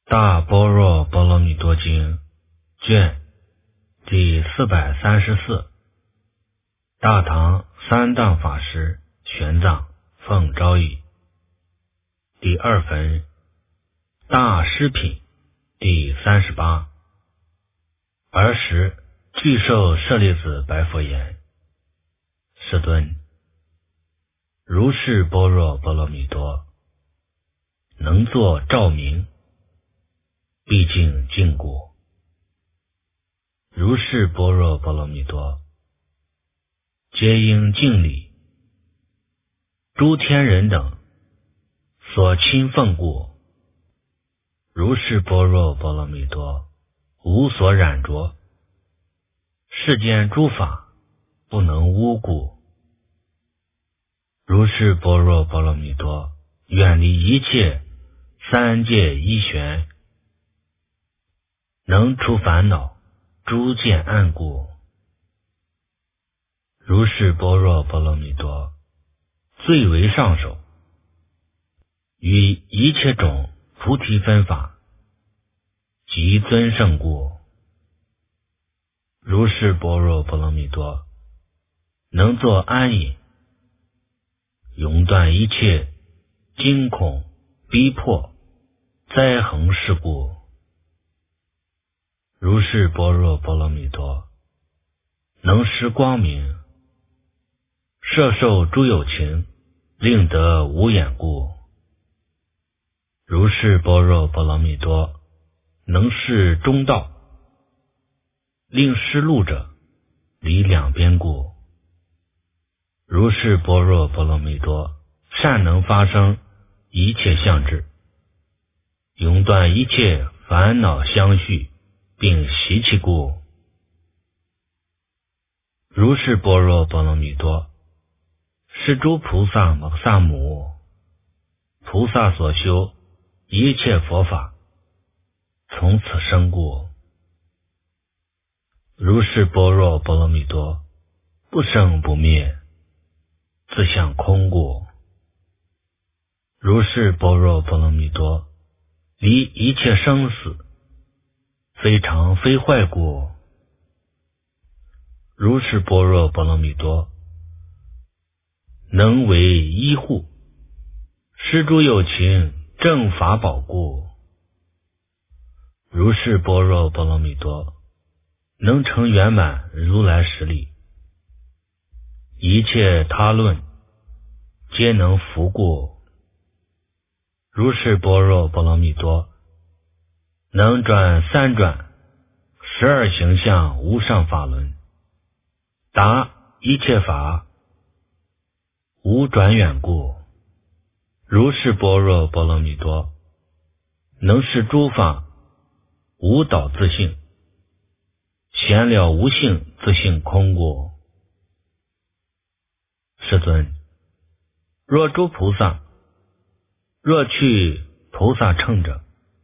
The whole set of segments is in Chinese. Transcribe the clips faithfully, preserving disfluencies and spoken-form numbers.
大般若波罗蜜多经卷第四百三十四，大唐三藏法师玄奘奉诏译，第二分大师品第三十八。儿时具受舍利子白佛言：世尊，如是般若波罗蜜多，能作照明，毕竟净果。如是般若波罗蜜多，皆应敬礼。诸天人等所亲奉故。如是般若波罗蜜多，无所染着。世间诸法不能污故。如是般若波罗蜜多，远离一切三界一旋，能除烦恼诸见暗故。如是般若波罗蜜多，最为上首，于一切种菩提分法极尊胜故。如是般若波罗蜜多，能作安隐，永断一切惊恐逼迫灾横事故。如是般若波罗蜜多，能施光明，摄受诸有情，令得无眼故。如是般若波罗蜜多，能示中道，令失路者离两边故。如是般若波罗蜜多，善能发生一切相智，永断一切烦恼相续并习气故。如是般若波罗蜜多，是诸菩萨摩诃萨母，菩萨所修一切佛法从此生故。如是般若波罗蜜多，不生不灭，自相空故。如是般若波罗蜜多，离一切生死非常非坏故。如是般若波罗蜜多，能为依护，施诸有情正法宝故。如是般若波罗蜜多，能成圆满如来实力，一切他论皆能服故。如是般若波罗蜜多，能转三转十二行相无上法轮，达一切法无转远故。如是般若波罗蜜多，能使诸法无倒自性，显了无性自性空故。世尊，若诸菩萨若去菩萨乘者，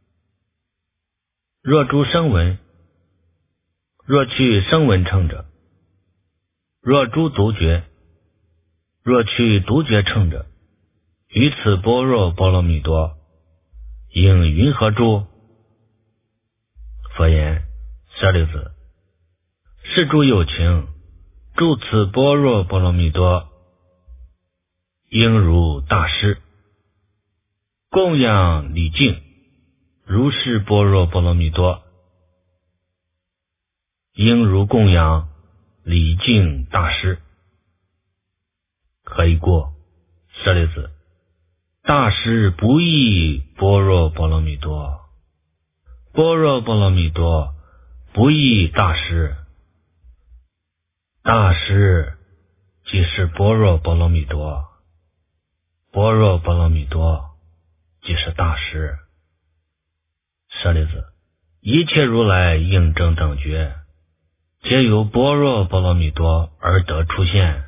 若诸声闻若去声闻乘者，若诸独觉若去独觉乘者，于此般若波罗蜜多应云何诸？佛言：舍利子，是诸有情住此般若波罗蜜多，应如大师供养礼敬如是般若波罗蜜多，应如供养礼敬大师。何以故？舍利子，大师不异般若波罗蜜多，般若波罗蜜多不异大师，大师即是般若波罗蜜多，般若波罗蜜多即是大师。舍利子，一切如来应正等觉，皆由般若波罗蜜多而得出现。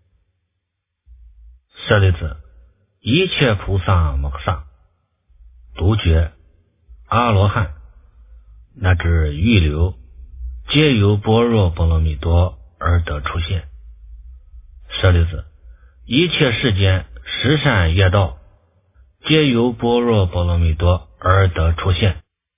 舍利子，一切菩萨摩诃萨、独觉、阿罗汉乃至预流，皆由般若波罗蜜多而得出现。舍利子，一切世间十善业道，皆由般若波罗蜜多而得出现。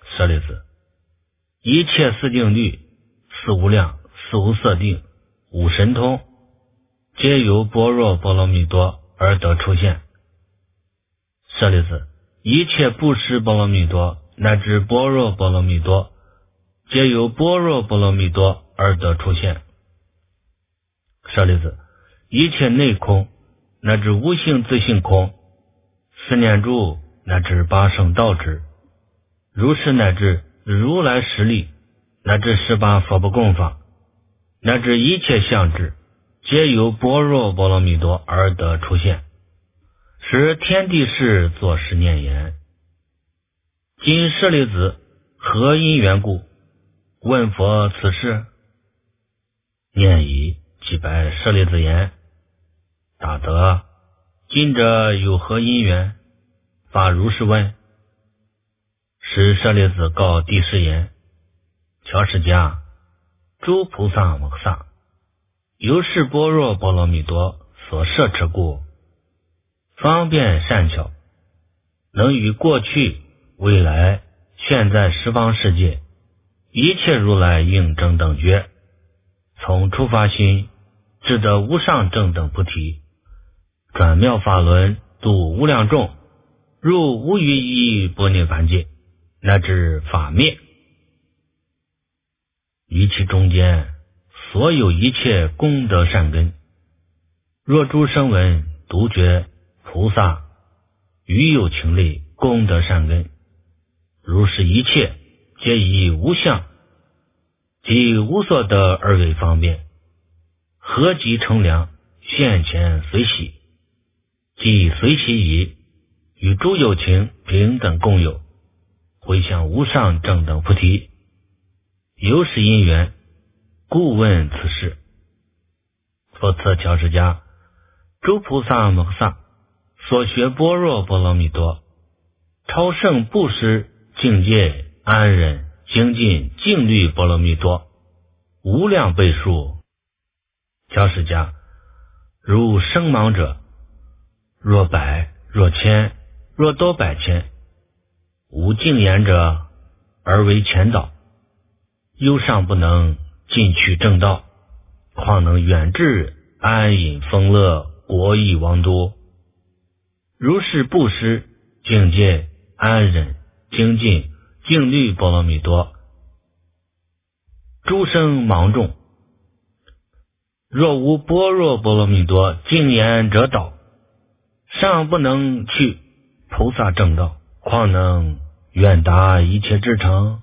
舍利子，一切四定律、四无量、四无色定、五神通，皆由般若波罗蜜多而得出现。舍利子，一切布施波罗蜜多乃至般若波罗蜜多，皆由般若波罗蜜多而得出现。舍利子，一切内空乃至无性自性空，四念住乃至八圣道智，如是乃至如来实力，乃至十八佛不共法，乃至一切相智，皆由般若波罗蜜多而得出现。使天地释作是念言：今舍利子，何因缘故？问佛此事。念已，即白舍利子言：大德，今者有何因缘？发如是问。使舍利子告帝释言：乔释迦，诸菩萨摩诃萨，由是般若波罗蜜多所摄持故，方便善巧，能于过去、未来、现在十方世界，一切如来应正等觉，从初发心至得无上正等菩提，转妙法轮，度无量众，入无余一般涅槃界，乃至法灭。于其中间，所有一切功德善根，若诸声闻、独觉、菩萨于有情类功德善根，如是一切皆以无相即无所得而为方便，合集乘凉，现前随喜，即随喜已，与诸有情平等共有，回向无上正等菩提。由是因缘，故问此事。佛测乔释迦，诸菩萨摩诃萨所学般若波罗蜜多，超胜布施境界安忍精进静虑波罗蜜多，无量倍数。乔释迦，如声芒者，若百若千若多百千，无净言者而为前导，忧上不能进取正道，况能远至安隐丰乐国邑王都。如是布施境界安忍精进静虑波罗蜜多，诸生芒众，若无般若波罗蜜多净言者导，尚不能去菩萨正道，况能远达一切至诚。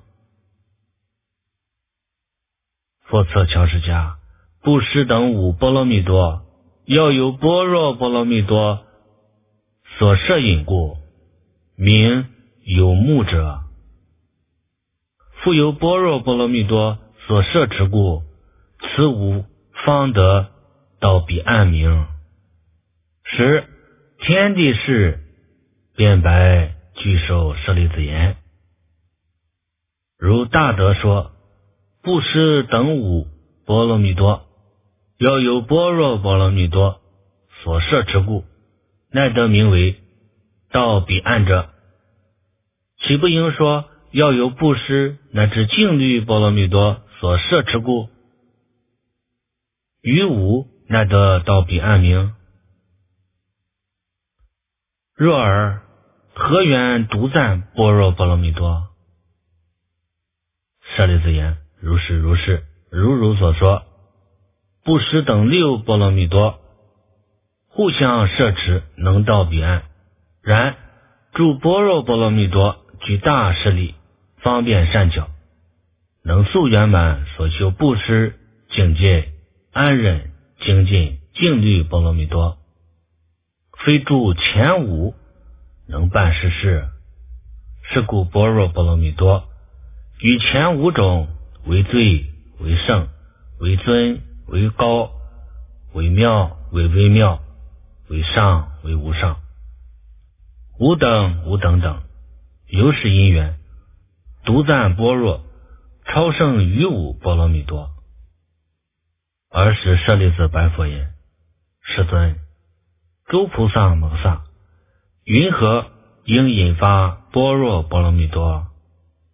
佛测乔释迦，布施等五波罗蜜多，要有般若波罗蜜多所摄引故，名有目者；复有般若波罗蜜多所摄持故，此五方得到彼岸名。十天地释便白具受舍利子言：如大德说，布施等五波罗蜜多，要有般若波罗蜜多所摄持故，乃得名为到彼岸者。岂不应说要有布施乃至静虑波罗蜜多所摄持故，于五乃得到彼岸名？若尔，何缘独赞般若波罗蜜多？舍利子言：如是如是，如如所说，布施等六波罗蜜多，互相摄持，能到彼岸。然诸般若波罗蜜多具大势力，方便善巧，能速圆满所修布施境界安忍精进静虑波罗蜜多，非诸前五能办实事。是故般若波罗蜜多与前五种为最为圣为尊为高为妙为微妙为上为无上，无等无等等，由是因缘，独赞般若超胜于五波罗蜜多。尔时舍利子白佛言：世尊，诸菩萨摩诃萨，云何应引发般若波罗蜜多？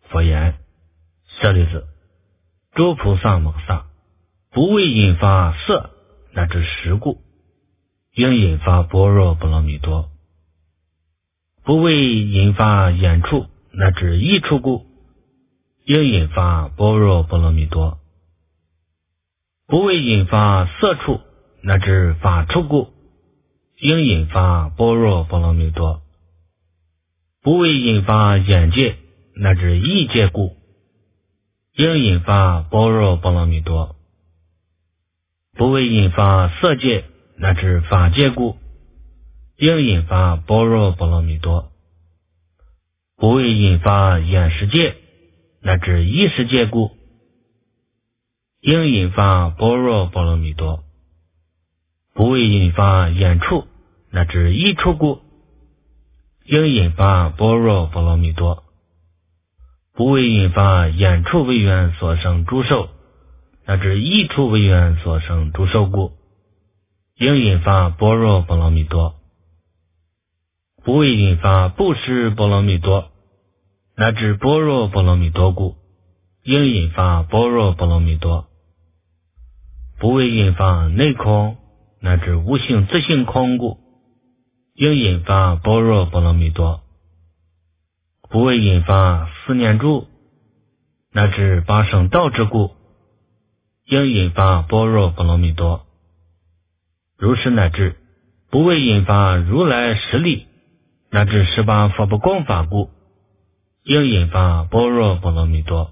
佛言：舍利子，诸菩萨摩萨不为引发色乃至识故，应引发般若波罗蜜多；不为引发眼处乃至意处故，应引发般若波罗蜜多；不为引发色处乃至法处故，应引发般若波罗蜜多；不为引发眼界乃至意界故，应引发般若波罗蜜多；不为引发色界乃至法界故，应引发般若波罗蜜多；不为引发眼识界乃至意识界故，应引发般若波罗蜜多；不为引发眼处乃至意处故，应引发般若波罗蜜多；不为引发眼处为缘所生诸受乃至意处为缘所生诸受故，应引发般若波罗蜜多；不为引发布施波罗蜜多乃至般若波罗蜜多故，应引发般若波罗蜜多；不为引发内空乃至无性自性空故，应引发般若波罗蜜多；不为引发四念住乃至八圣道之故，应引发般若波罗蜜多；如是乃至不为引发如来实力乃至十八佛不共法故，应引发般若波罗蜜多；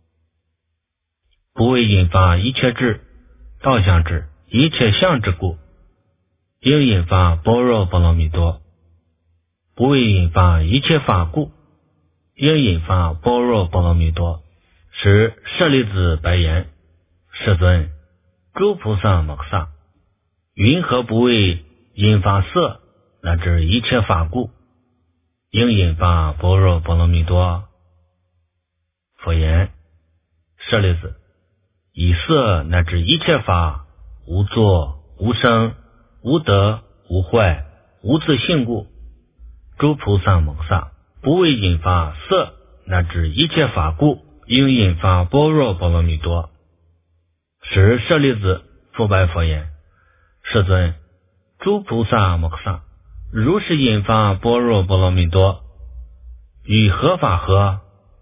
不为引发一切智、道相智、一切相之故，应引发般若波罗蜜多；不为引发一切法故，应引发般若波罗蜜多。时舍利子白言：世尊，诸菩萨摩萨云何不为引发色乃至一切法故，应引发般若波罗蜜多？佛言：舍利子，以色乃至一切法无作无生无得无坏无自性故，诸菩萨摩萨不为引发色乃至一切法故，应引发般若波罗蜜多。时舍利子复白佛言：世尊，诸菩萨摩萨如是引发般若波罗蜜多，与何法合？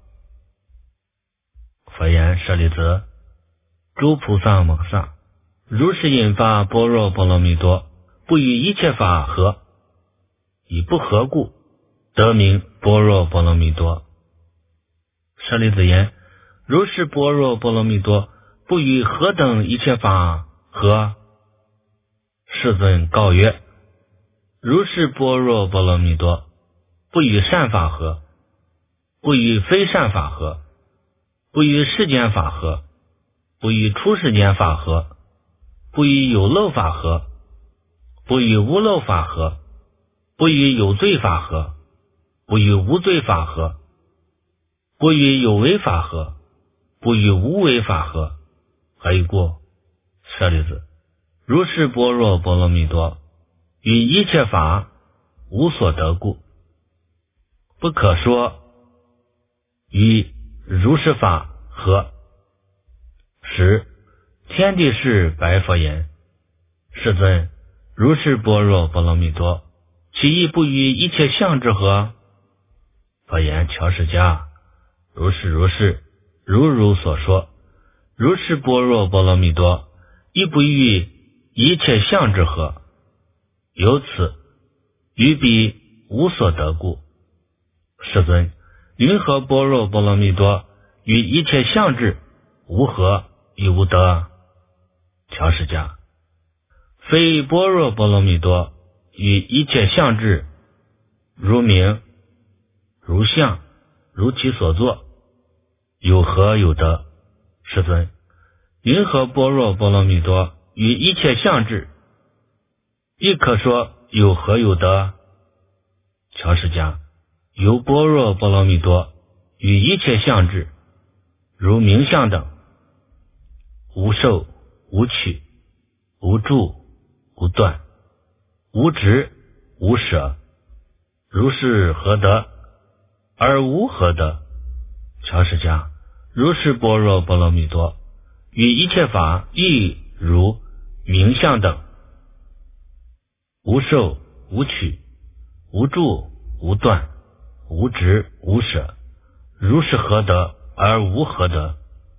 佛言：舍利子，诸菩萨摩萨如是引发般若波罗蜜多，不与一切法合，以不合故，得名般若波罗蜜多。舍利子言：如是般若波罗蜜多，不与何等一切法合？世尊告曰：如是般若波罗蜜多，不与善法合，不与非善法合，不与世间法合，不与出世间法合，不与有漏法合，不与无漏法合，不与有罪法合，不与无罪法合，不与有为法合，不与无为法合。何以故？舍利子，如是般若波罗蜜多，与一切法无所得故，不可说与如是法合。十天地士白佛言：世尊，如是般若波罗蜜多，其意不与一切相之合？佛言：樵实迦，如是如是，如如所说，如是般若波罗蜜多，亦不与一切相之合，由此于彼无所得故。世尊，云何般若波罗蜜多与一切相智无合亦无得？樵实迦，非般若波罗蜜多与一切相智如名如相如其所作，有合有得。世尊，云何般若波罗蜜多与一切相智亦可说有合有得？樵实迦，由般若波罗蜜多与一切相智如名相等，无受无取无住无断无执无舍，如是何得而无何得？ 乔释迦，如是般若波罗蜜多，于一切法亦如名相等，无受无取，无住无断，无执无舍，如是何得而无何得？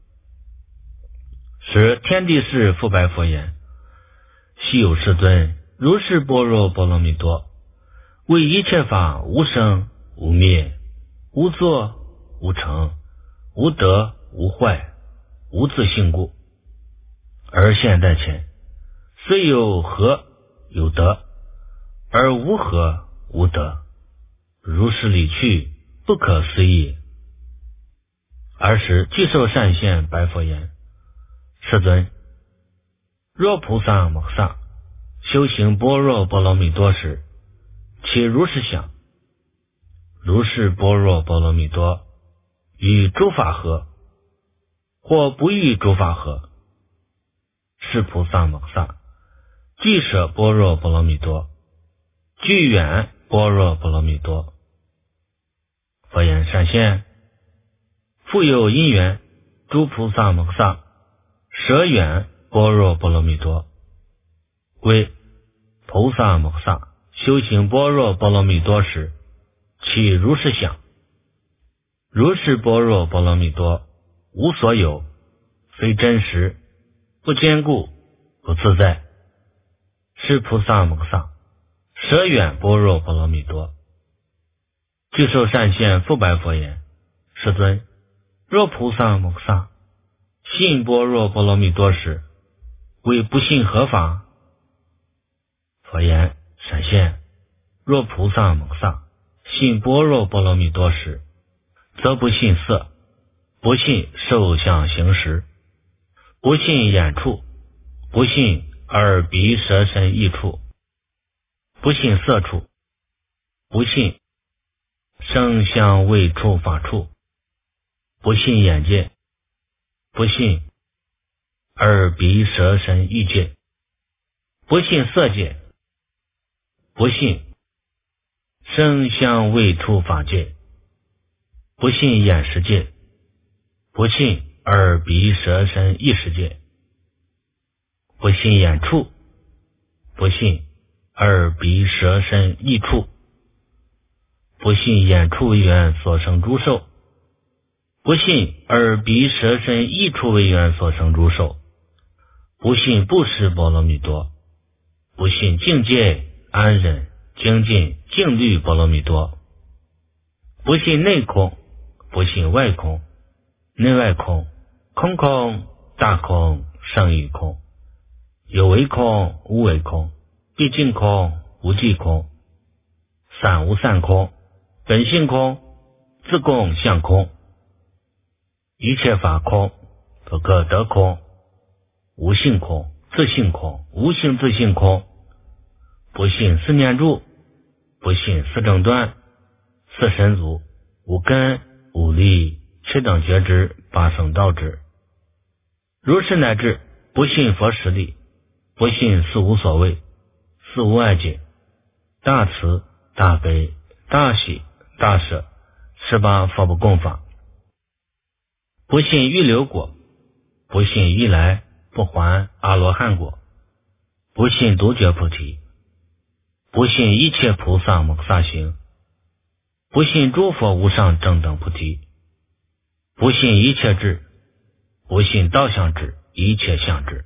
使天地释复白佛言：昔有世尊，如是般若波罗蜜多，为一切法无生无灭，无作无成，无得无坏，无自性故，而现在前，虽有合有得，而无合无得，如是理去，不可思议。尔时具受善现白佛言：世尊，若菩萨摩萨修行般若波罗蜜多时，其如是想，如是般若波罗蜜多与诸法合，或不与诸法合，是菩萨摩萨具舍般若波罗蜜多，具远般若波罗蜜多。佛言：善现，复有因缘，诸菩萨摩萨舍远般若波罗蜜多，为菩萨摩萨修行般若波罗蜜多时，其如是想，如是般若波罗蜜多无所有，非真实，不坚固，不自在，是菩萨摩萨舍远般若波罗蜜多。具受善现复白佛言：世尊，若菩萨摩萨信般若波罗蜜多时，为不信何法？佛言：善现，若菩萨摩萨信般若波罗蜜多时，则不信色，不信受想行识，不信眼处，不信耳鼻舌身意处，不信色处，不信声香味触法处，不信眼界，不信耳鼻舌身意界，不信色界，不信声香味触法界，不信眼识界，不信耳鼻舌身意识界，不信眼处，不信耳鼻舌身意处，不信眼处为缘所生诸受，不信耳鼻舌身意处为缘所生诸受，不信布施波罗蜜多，不信境界安忍精进静虑波罗蜜多，不信内空，不信外空，内外空，空空大空胜于空，有为空无为空，毕竟空无际空，散无散空，本性空，自共相空，一切法空，不可得空，无性空，自性空，无性自性空，不信四念住，不信四正断，四神足，无根无力，七等觉知，八圣道知。如是乃至不信佛实力，不信四无所谓，四无碍解，大慈大悲大喜大舍，十八佛不共法，不信预流果，不信一来不还阿罗汉果，不信独觉菩提，不信一切菩萨摩萨行，不信诸佛无上正等菩提，不信一切智，不信道相智，一切相智。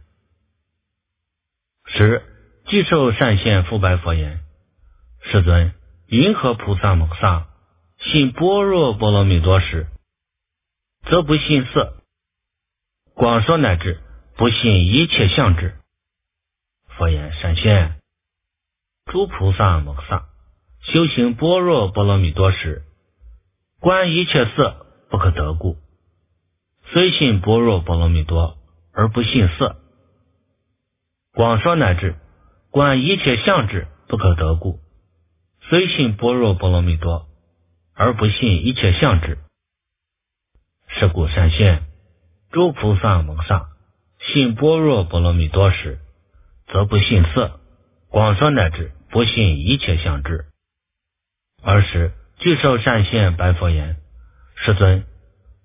十具受善现复白佛言：世尊，云何菩萨摩萨信般若波罗蜜多时，则不信色？广说乃至不信一切相智。佛言：善现，诸菩萨摩萨修行般若波罗蜜多时，观一切色不可得故，虽信般若波罗蜜多而不信色。广说乃至观一切相智不可得故，虽信般若波罗蜜多而不信一切相智。是故善现，诸菩萨摩萨信般若波罗蜜多时，则不信色。广说乃至不信一切相智。尔时具受善现白佛言：世尊，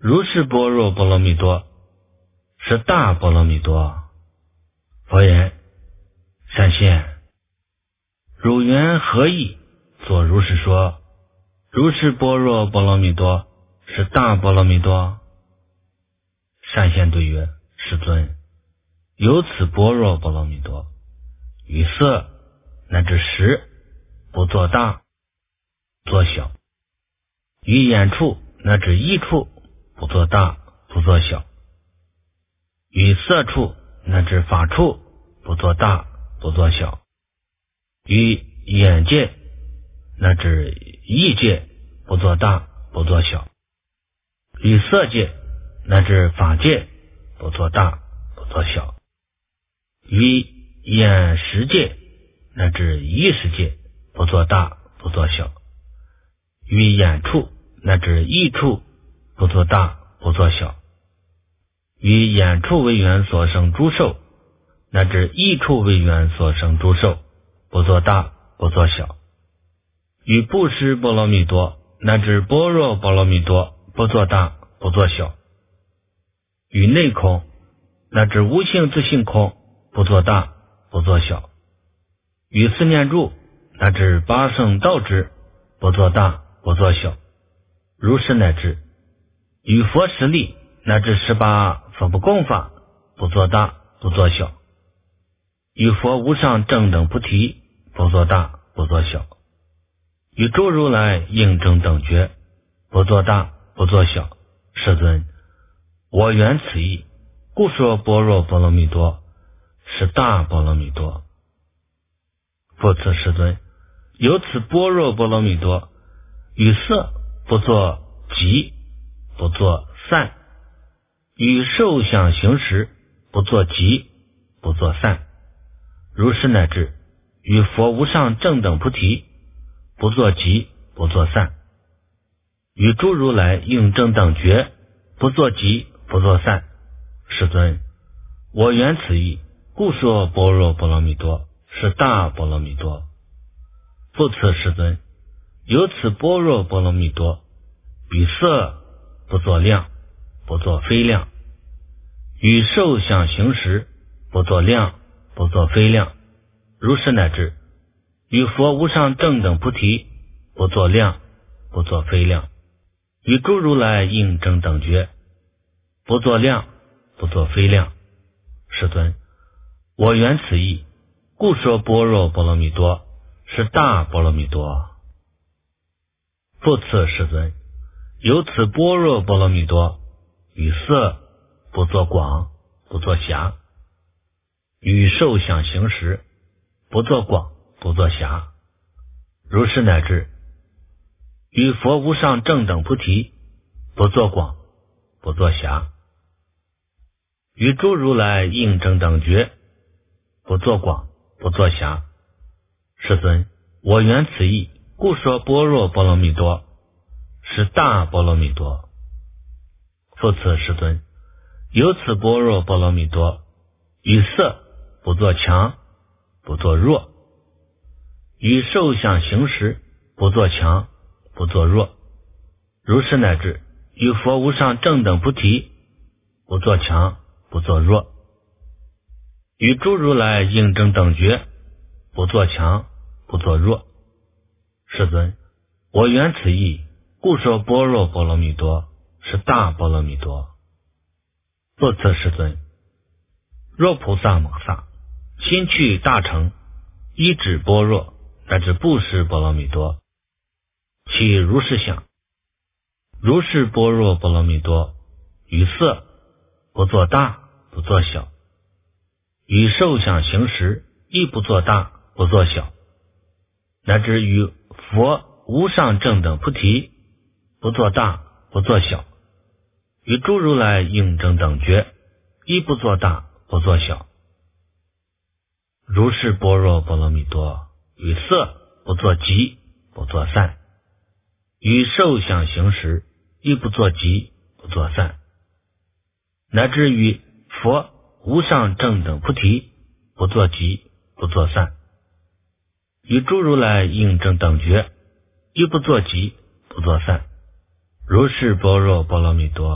如是般若波罗蜜多，是大波罗蜜多。佛言：善现，汝缘何意作如是说？如是般若波罗蜜多，是大波罗蜜多。善现对曰：世尊，有此般若波罗蜜多，于色乃至识不作大作小，于眼处乃至意处不作大不作小，于色处乃至法处不作大不作小，于眼界乃至意界不作大不作小，于色界乃至法界不作大不作小，于眼识界乃至意识界不作大不作小，于眼处乃至意处不作大不作小，于眼处为缘所生诸受乃至意处为缘所生诸受不作大不作小，于布施波罗蜜多乃至般若波罗蜜多不作大不作小，于内空乃至无性自性空不作大不作小，于四念住乃至八圣道之不作大不作小，如是乃至于佛实力乃至十八佛不共法不作大不作小，于佛无上正等菩提不作大不作小，与诸如来应正等觉不作大不作小。世尊，我缘此意，故说般若波罗蜜多，是大波罗蜜多。复次世尊，有此般若波罗蜜多，与色不作集不作散，与受想行识不作集不作散，如是乃至与佛无上正等菩提不作集不作散，与诸如来应正等觉不作集不作散。世尊，我缘此意，故说般若波罗蜜多，是大波罗蜜多。复次世尊，有此般若波罗蜜多，与色不作量不作非量，与受想行识不作量不作非量，如是乃至与佛无上正等菩提不作量不作非量，与诸如来应正等觉不作量不作非量。世尊，我缘此意，故说般若波罗蜜多，是大波罗蜜多。复次世尊，有此般若波罗蜜多，与色不作广不作狭，与受想行识不作广不作狭，如是乃至与佛无上正等菩提不作广不作狭，与诸如来应正等觉不作广不作狭。世尊，我缘此意，故说般若波罗蜜多，是大波罗蜜多。复次世尊，有此般若波罗蜜多，与色不作强不作弱，与受想行识不作强不作弱，如是乃至与佛无上正等菩提不作强不作弱，与诸如来应正等觉不作强不作弱。世尊，我缘此意，故说般若波罗蜜多，是大波罗蜜多。复次世尊，若菩萨摩萨心去大成，依止般若乃至布施波罗蜜多，其如是想，如是般若波罗蜜多，于色不作大不作小，与受想行识亦不作大不作小，乃至于佛无上正等菩提不作大不作小，与诸如来应正等觉亦不作大不作小，如是般若波罗蜜多，与色不作集不作散，与受想行识亦不作集不作散，乃至于佛无上正等菩提不作集不作散，与诸如来应正等觉亦不作集不作散，如是般若波罗蜜多。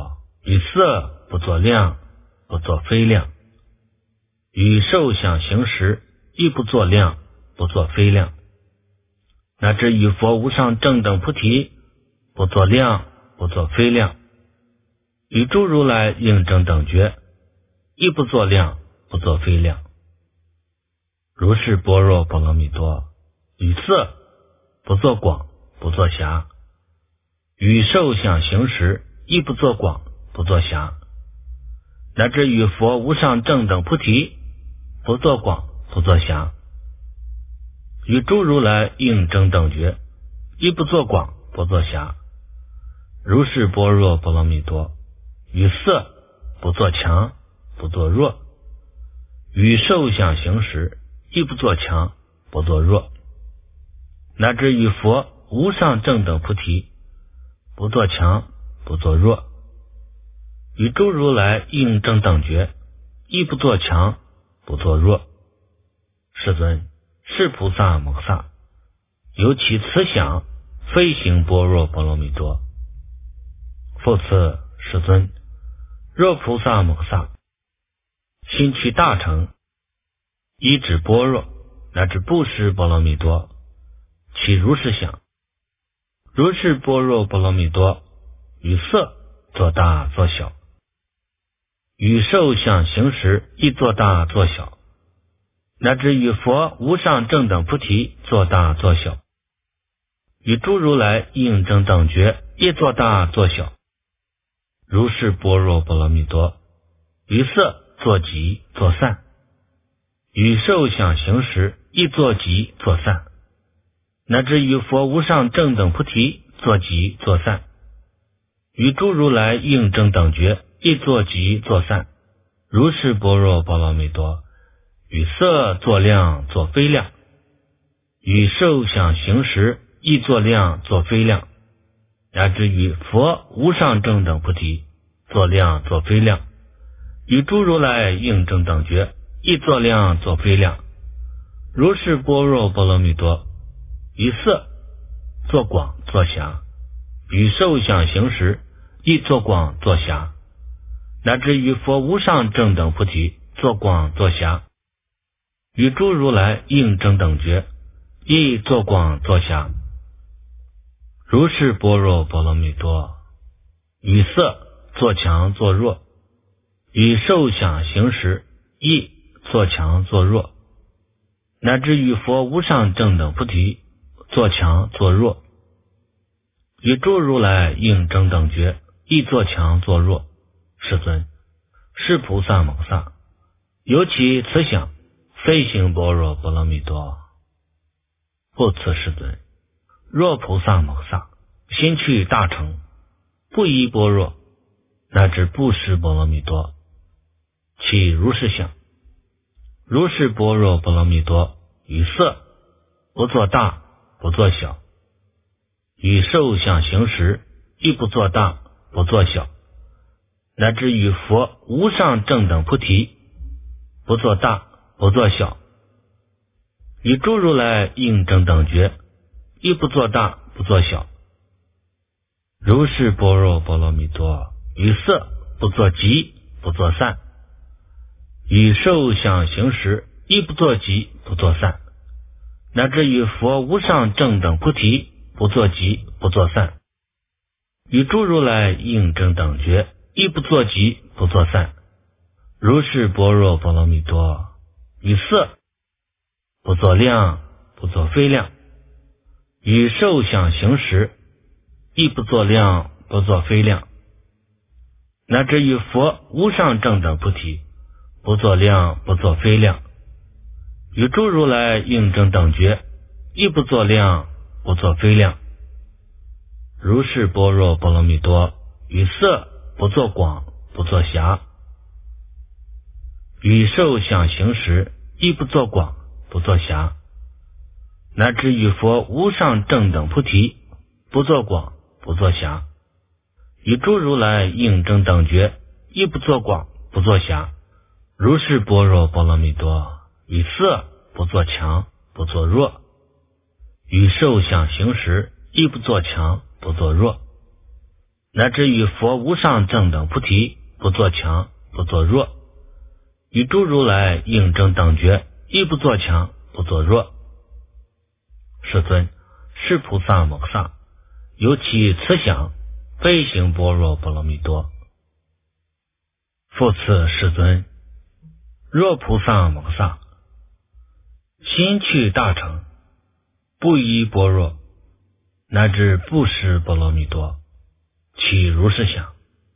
与色不作量，不作非量；与受想行识亦不作量，不作非量。乃至与佛无上正等菩提，不作量，不作非量；与诸如来应正等觉，亦不作量，不作非量。如是般若波罗蜜多，与色不作广，不作狭；与受想行识亦不作广，不作狭。乃至与佛无上正等菩提，不作广，不作狭；与诸如来应正等觉，亦不作广，不作狭。如是般若波罗蜜多，与色不作强，不作弱；与受想行识亦不作强，不作弱。乃至与佛无上正等菩提，不作强，不作弱；与诸如来应正等觉，亦不作强，不作弱。世尊，是菩萨摩诃萨，由其慈想，非行般若波罗蜜多。复次，世尊，若菩萨摩诃萨心去大乘，依止般若乃至布施波罗蜜多，其如是想：如是般若波罗蜜多，与色作大作小，与受想行识亦作大作小，乃至与佛无上正等菩提作大作小，与诸如来应正等觉亦作大作小。如是般若波罗蜜多，于色作极作散，与受想行识亦作极作散，乃至与佛无上正等菩提作极作散，与诸如来应正等觉亦作极作散。如是般若波罗蜜多，与色作量作非量，与受想行识亦作量作非量，乃至与佛无上正等菩提作量作非量，与诸如来应正等觉亦作量作非量。如是般若波罗蜜多，于色作广作狭，与受想行识亦作广作狭，乃至与佛无上正等菩提作广作狭，与诸如来应正等觉亦作广作狭。如是般若波罗蜜多，与色作强作弱，与受想行识亦作强作弱，乃至与佛无上正等菩提作强作弱，与诸如来应正等觉亦作强作弱。世尊，是菩萨摩诃萨，由其慈想，非行般若波罗蜜多。复次，世尊，若菩萨摩诃萨心去大乘，不依般若乃至布施波罗蜜多，其如是想：如是般若波罗蜜多，与色不作大，不作小，与受想行识亦不作大，不作小，乃至与佛无上正等菩提不作大，不作小，与诸如来应正等觉亦不作大，不作小。如是般若波罗蜜多，与色不作极，不作散，与受想行识亦不作极，不作散，乃至与佛无上正等菩提不作极，不作散，与诸如来应正等觉亦不作极，不作散。如是般若波罗蜜多，与色不作量，不作非量，与受想行识亦不作量，不作非量，乃至于佛无上正等菩提不作量，不作非量，与诸如来应正等觉亦不作量，不作非量。如是般若波罗蜜多，与色不作广，不作狭，与受想行识亦不作广，不作狭，乃至与佛无上正等菩提不作广，不作狭，与诸如来应正等觉亦不作广，不作狭。如是般若波罗蜜多，与色不作强，不作弱，与受想行识亦不作强，不作弱， 乃至于佛无上正等菩提，不作强，不作弱。与诸如来应正等觉，亦不作强，不作弱。世尊，是菩萨摩诃萨，由其慈想，非行般若波罗蜜多。复次世尊，若菩萨摩诃萨，心去大成，不依般若，乃至不识波罗蜜多，其如是想。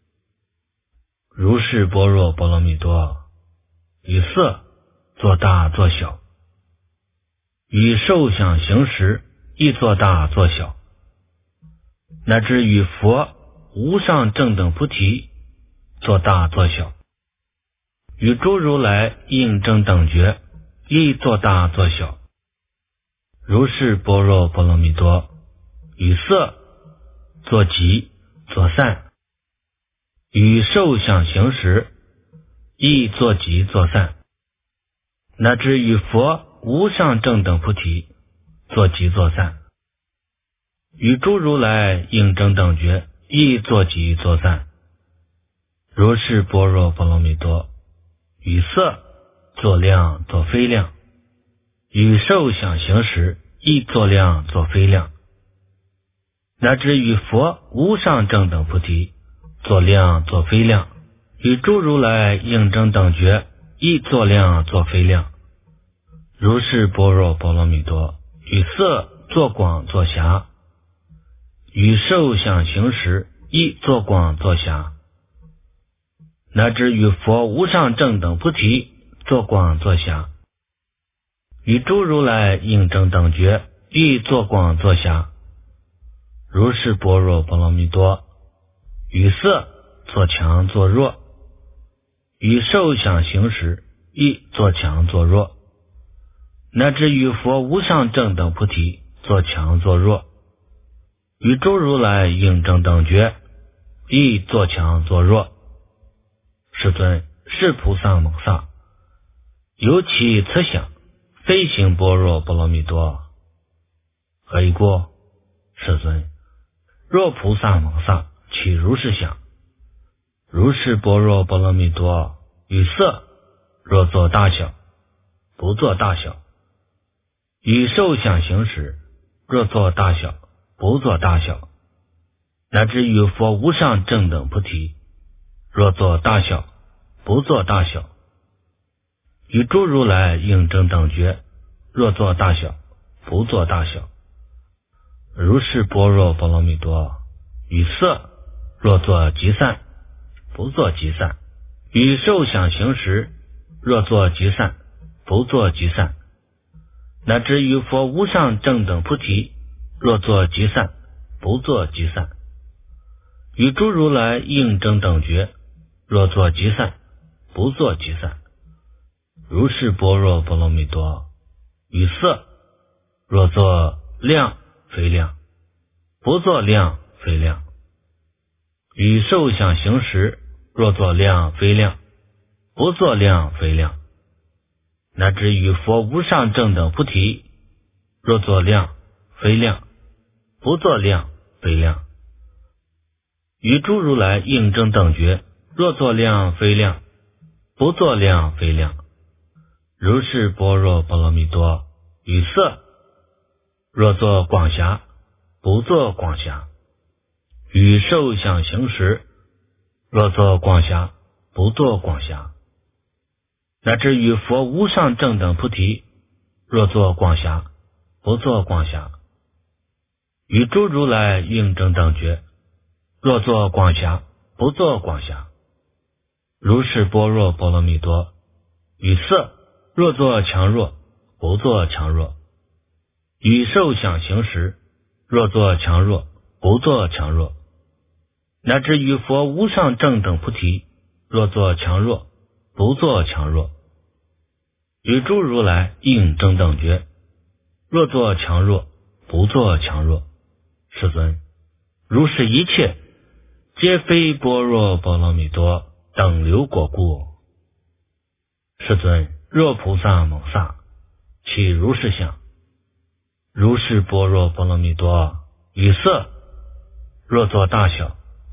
如是般若波罗蜜多，与色作大作小，与受想行识亦作大作小，乃至与佛无上正等菩提作大作小，与诸如来应正等觉亦作大作小。如是般若波罗蜜多，与色作极作散，与受想行识亦作极作散，乃至与佛无上正等菩提作极作散，与诸如来应正等觉亦作极作散。如是般若波罗蜜多，与色作量作非量，与受想行识亦作量作非量，乃至与佛无上正等菩提作量作非量，与诸如来应正等觉亦作量作非量。如是般若波罗蜜多，与色作广作狭，与受想行识亦作广作狭，乃至与佛无上正等菩提作广作狭，与诸如来应正等觉亦作广作狭。如是般若波罗蜜多，与色作强作弱，与受想行识亦作强作弱，乃至与佛无上正等菩提作强作弱，与诸如来应正等觉亦作强作弱。世尊，是菩萨摩诃萨，由其慈想，非行般若波罗蜜多。何以故？世尊，若菩萨摩诃萨，其如是想。如是般若波罗蜜多，与色若作大小，不作大小，与受想行识若作大小，不作大小，乃至与佛无上正等菩提若作大小，不作大小，与诸如来应正等觉若作大小，不作大小。如是般若波罗蜜多，与色若作极散，不作极散，与受想行识若作极散，不作极散，乃至于佛无上正等菩提若作极散，不作极散，与诸如来应正等觉若作极散，不作极散。如是般若波罗蜜多，与色若作量非量，不作量非量，与受想行识若作量非量，不作量非量，乃至与佛无上正等菩提若作量非量，不作量非量，与诸如来应正等觉若作量非量，不作量非量。如是般若波罗蜜多，与色若作广狭，不作广狭，与受想行识若作广狭，不作广狭，乃至与佛无上正等菩提若作广狭，不作广狭，与诸如来应正等觉若作广狭，不作广狭。如是般若波罗蜜多，与色若作强弱，不作强弱，与受想行识若作强弱，不作强弱，乃至于佛无上正等菩提若作强弱，不作强弱，与诸如来应正等觉若作强弱，不作强弱。世尊，如是一切皆非般若波罗蜜多等流果故。世尊，若菩萨摩诃萨，其如是想。如是般若波罗蜜多，与色若作大小，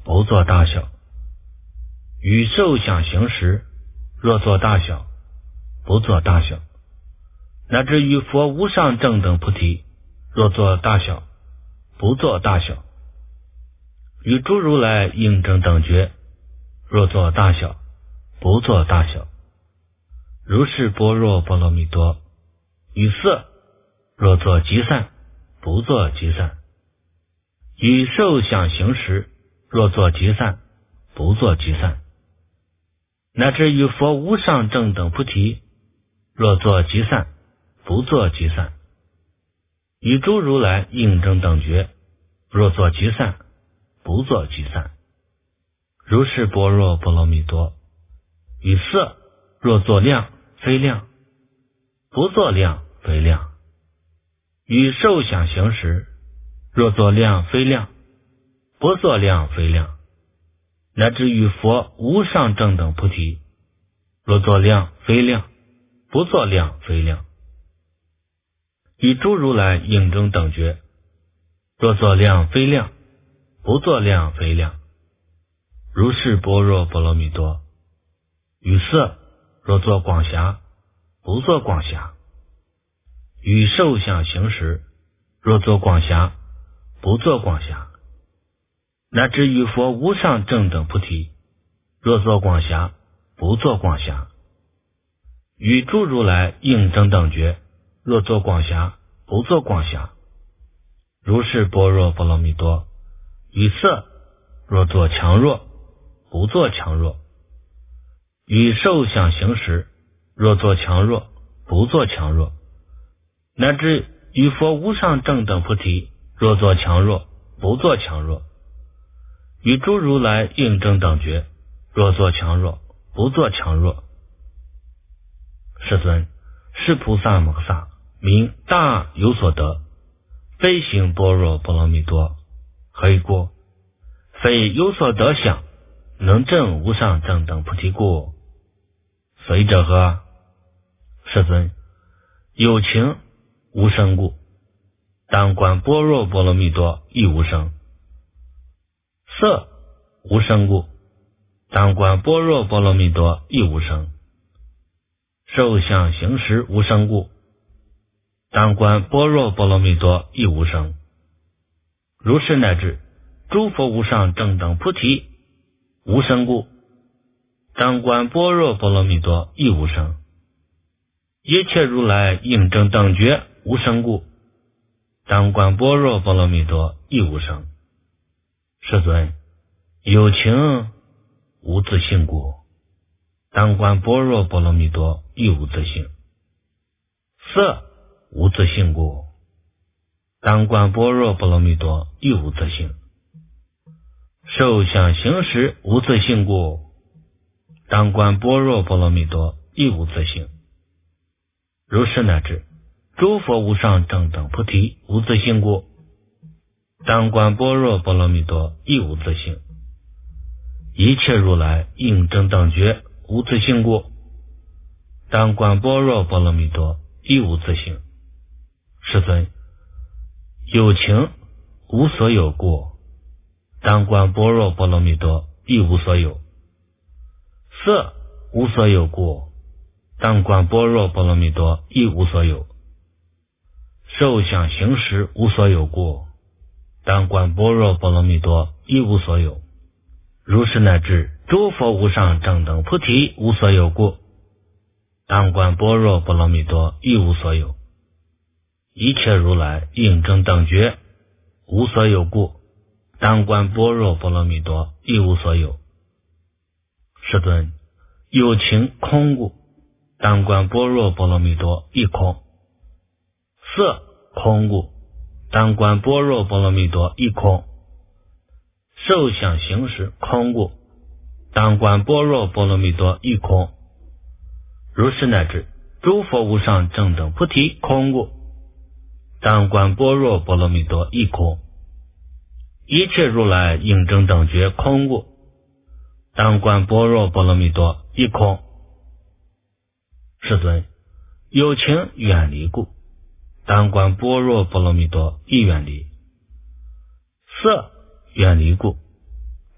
不作大小。与受想行识，若作大小，不作大小。乃至于佛无上正等菩提，若作大小，不作大小。与诸如来应正等觉，若作大小，不作大小。如是般若波罗蜜多。与色，若作极散，不作极散。与受想行识，若作极散，不作极散。乃至于佛无上正等菩提，若作极散，不作极散。与诸如来应正等觉，若作极散，不作极散。如是般若波罗蜜多。与色，若作量非量，不作量非量。与受想行识，若作量非量，不作量非量。乃至于佛无上正等菩提，若作量非量，不作量非量。与诸如来应正等觉，若作量非量，不作量非量。如是般若波罗蜜多。与色，若作广狭，不作广狭。与受想行识，若作广狭，不作广狭。乃至于佛无上正等菩提，若作广狭，不作广狭。与诸如来应正等觉，若作广狭，不作广狭。如是般若波罗蜜多。与色，若作强弱，不作强弱。与受想行识，若作强弱，不作强弱。乃至于佛无上正等菩提，若作强弱，不作强弱。与诸如来应正等觉，若作强弱，不作强弱。世尊，是菩萨摩诃萨名大有所得，非行般若波罗蜜多。何以故？非有所得想，能证无上正等菩提故。所以者何？世尊，有情无生故，当观般若波罗蜜多亦无生。色无生故，当观般若波罗蜜多亦无生。受想行识无生故，当观般若波罗蜜多亦无生。如是乃至诸佛无上正等菩提无生故，当观般若波罗蜜多亦无生。一切如来应正等觉无生故，当观般若波罗蜜多亦无生。世尊，有情无自性故，当观般若波罗蜜多亦无自性。色无自性故，当观般若波罗蜜多亦无自性。受想行识无自性故，当观般若波罗蜜多亦无自性。如是乃至诸佛无上正等菩提无自性故，当观般若波罗蜜多亦无自性。一切如来应正等觉无自性故，当观般若波罗蜜多亦无自性。世尊，有情无所有故，当观般若波罗蜜多亦无所有。色无所有故，当观般若波罗蜜多亦无所有。受想行识无所有故，当观般若波罗蜜多亦无所有。如是乃至诸佛无上正等菩提无所有故，当观般若波罗蜜多亦无所有。一切如来应正等觉无所有故，当观般若波罗蜜多亦无所有。世尊，有情空故，当观般若波罗蜜多亦空。色空故，当观般若波罗蜜多亦空。受想行识空故，当观般若波罗蜜多亦空。如是乃至诸佛无上正等菩提空故，当观般若波罗蜜多亦空。一切如来应正等觉空故，当观般若波罗蜜多亦空。世尊，有情远离故，当观般若波罗蜜多亦远离。色远离故，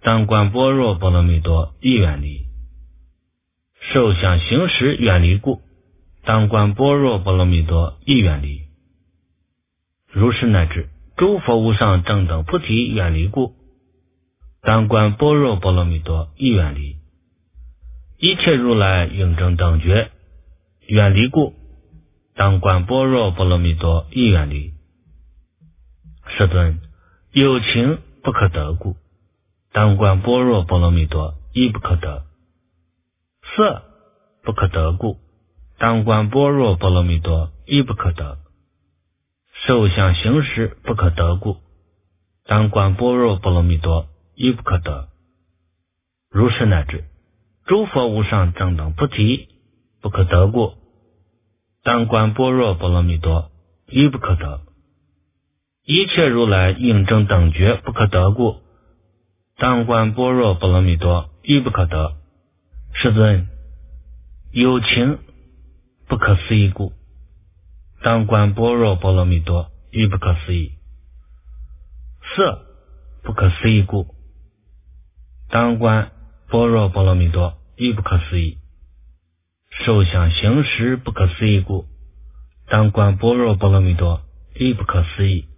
当观般若波罗蜜多亦远离。受想行识远离故，当观般若波罗蜜多亦远离。如是乃至诸佛无上正等菩提远离故，当观般若波罗蜜多亦远离。一切如来应正等觉远离故，当观般若波罗蜜多亦远离。世尊，有情不可得故，当观般若波罗蜜多亦不可得。色不可得故，当观般若波罗蜜多亦不可得。受想行识不可得故，当观般若波罗蜜多亦不可得。如是乃至诸佛无上正等菩提不可得故，当观般若波罗蜜多亦不可得。一切如来应正等觉不可得故，当观般若波罗蜜多亦不可得。世尊，有情不可思议故，当观般若波罗蜜多亦不可思议。色不可思议故，当观般若波罗蜜多亦不可思议。受想行识不可思议故，当观般若波罗蜜多亦不可思议。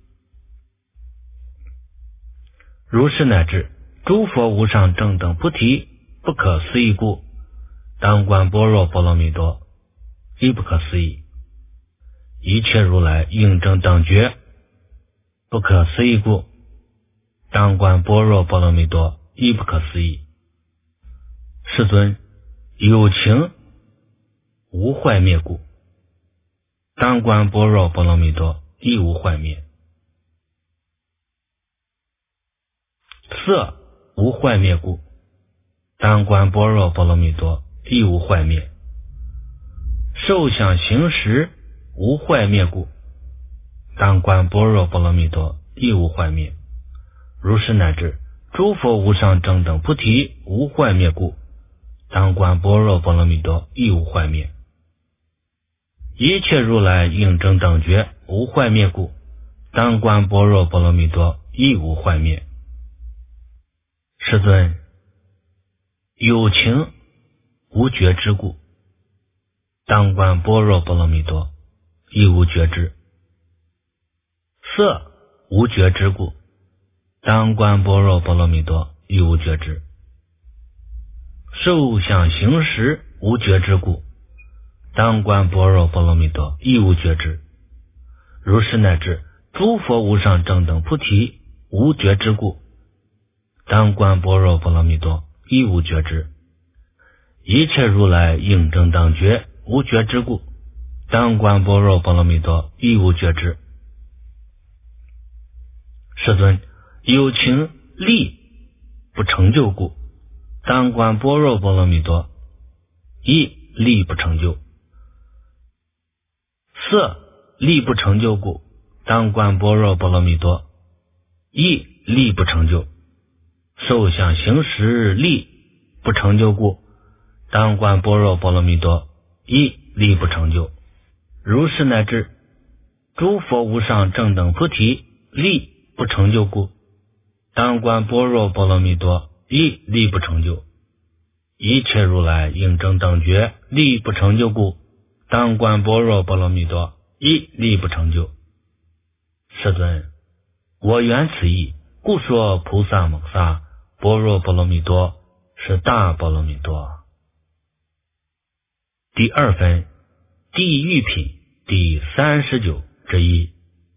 如是乃至诸佛无上正等菩提不可思议故，当观般若波罗蜜多亦不可思议。一切如来应正等觉不可思议故，当观般若波罗蜜多亦不可思议。世尊，有情无坏灭故，当观般若波罗蜜多亦无坏灭。色无坏灭故，当观般若波罗蜜多亦无坏灭。受想行识无坏灭故，当观般若波罗蜜多亦无坏灭。如是乃至诸佛无上正等菩提无坏灭故，当观般若波罗蜜多亦无坏灭。一切如来应正等觉无坏灭故，当观般若波罗蜜多亦无坏灭。世尊，有情无觉知故，当观般若波罗蜜多亦无觉知。色无觉知故，当观般若波罗蜜多亦无觉知。受想行识无觉知故，当观般若波罗蜜多亦无觉知。如是乃至诸佛无上正等菩提无觉知故，当观般若波罗蜜多亦无觉知。一切如来应正等觉无觉知故，当观般若波罗蜜多亦无觉知。世尊，有情力不成就故，当观般若波罗蜜多亦力不成就。色力不成就故，当观般若波罗蜜多亦力不成就。受想行识力不成就故，当观般若波罗蜜多亦力不成就。如是乃至诸佛无上正等菩提力不成就故，当观般若波罗蜜多亦力不成就。一切如来应正等觉力不成就故，当观般若波罗蜜多亦力不成就。世尊，我缘此意，故说菩萨摩萨般若波罗蜜多是大波罗蜜多。第二分地狱品第三十九之一。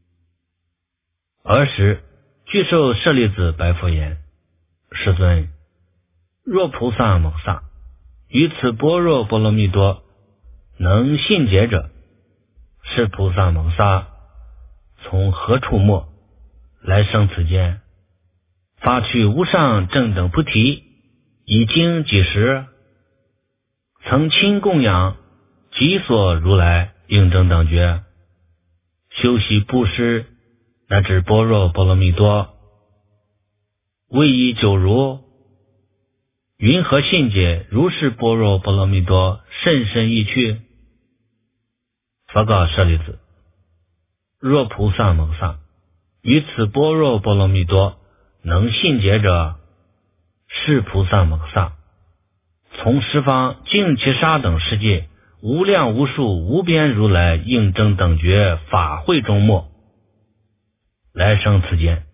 尔时具受舍利子白佛言：世尊，若菩萨摩萨于此般若波罗蜜多能信解者，是菩萨摩萨从何处没来生此间，发取无上正等菩提，已经几时，曾亲供养己所如来应正等觉，修习布施乃至般若波罗蜜多，为以久如，云何信解如是般若波罗蜜多甚深意趣？佛告舍利子：若菩萨摩萨于此般若波罗蜜多能信解者， 是菩萨摩诃萨从十方净其沙等世界无量无数无边如来应正等觉法会中没，来生此间，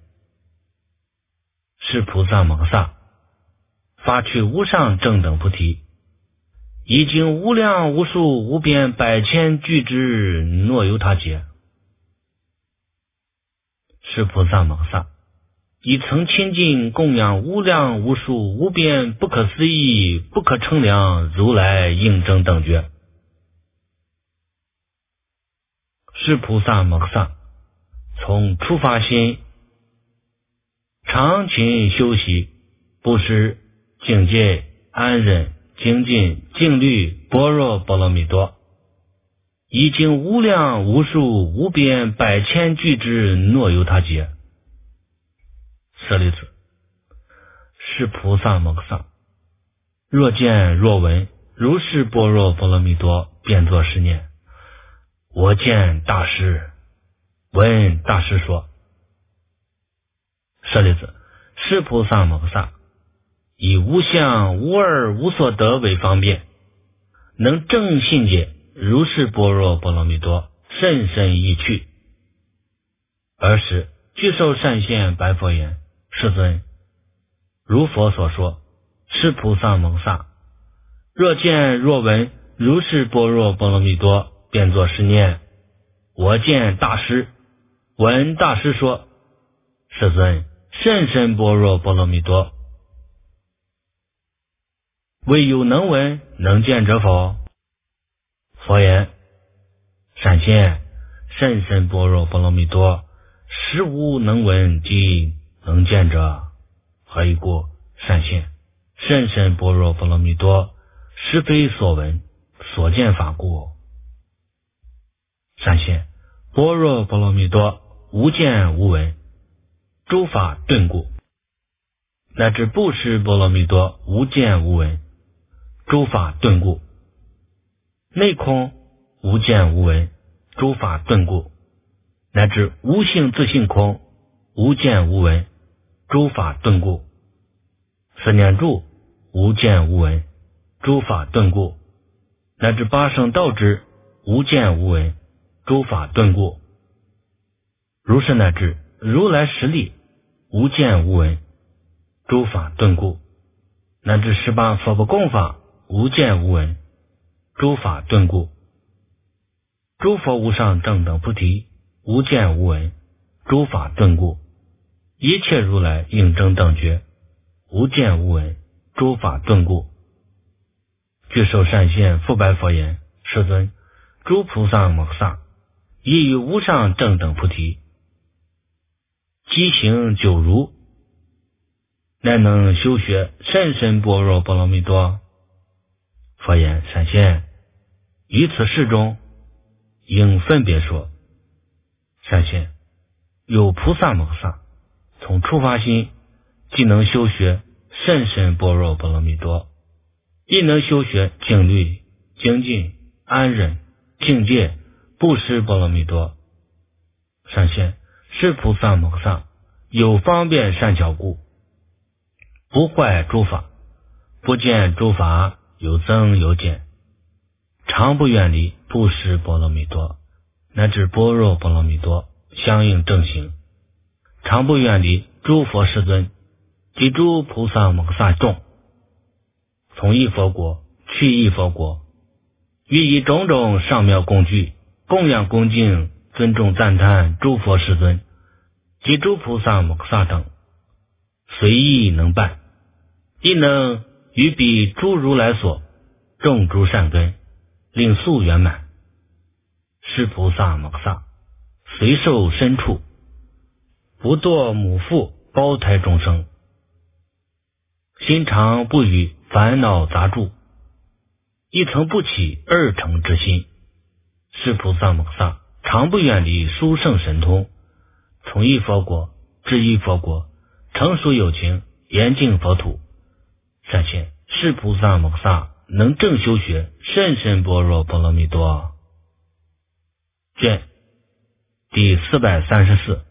是菩萨摩诃萨发去无上正等菩提，已经无量无数无边百千俱之诺由他劫，是菩萨摩诃萨已曾亲近供养无量无数无边不可思议不可称量如来应正等觉，是菩萨摩诃萨从初发心常勤修习布施境界安忍精进静虑般若波罗蜜多，已经无量无数无边百千俱之诺由他劫。舍利子，是菩萨摩诃萨若见若闻如是般若波罗蜜多，便作是念：我见大师，闻大师说。舍利子，是菩萨摩诃萨以无相无二无所得为方便，能正信解如是般若波罗蜜多，甚深意趣。尔时具受善现白佛言：世尊，如佛所说，是菩萨摩诃萨若见若闻如是般若波罗蜜多，便作是念：我见大师，闻大师说。世尊，甚深般若波罗蜜多，唯有能闻能见者否？佛言：善现，甚深般若波罗蜜多，实无能闻及能见者。何以故？善现，甚深般若波罗蜜多，实非所闻所见法故。善现，般若波罗蜜多，无见无闻，诸法顿故。乃至布施波罗蜜多，无见无闻，诸法顿故。内空无见无闻，诸法顿故。乃至无性自性空，无见无闻，诸法顿故。四念住无见无闻，诸法顿故。乃至八圣道之无见无闻，诸法顿故。如是乃至如来实力无见无闻，诸法顿故。乃至十八佛不共法无见无闻，诸法顿故。诸佛无上正等菩提无见无闻，诸法顿故。一切如来应正等觉无见无闻，诸法顿故。具受善现复白佛言：世尊，诸菩萨摩诃萨亦于无上正等菩提积行久如，乃能修学甚深般若波罗蜜多。佛言：善现，于此事中应分别说。善现，有菩萨摩诃萨从初发心既能修学甚深般若波罗蜜多，亦能修学静虑精进安忍境界布施波罗蜜多。善现，是菩萨摩诃萨有方便善巧故，不坏诸法，不见诸法有增有减，常不远离布施波罗蜜多，乃至般若波罗蜜多相应正行，常不远离诸佛世尊及诸菩萨摩诃萨众，从一佛国去一佛国，予以种种上妙供具供养恭敬尊重赞叹诸佛世尊及诸菩萨摩诃萨等，随意能办，亦能于彼诸如来所种诸善根，令速圆满。是菩萨摩诃萨随受身处，不堕母腹胞胎众生，心常不与烦恼杂住，亦曾不起二乘之心。是菩萨摩诃萨常不远离殊胜神通，从一佛国至一佛国，成熟有情严净佛土。善现，是菩萨摩诃萨能正修学甚深般若波罗蜜多。卷第四百三十四。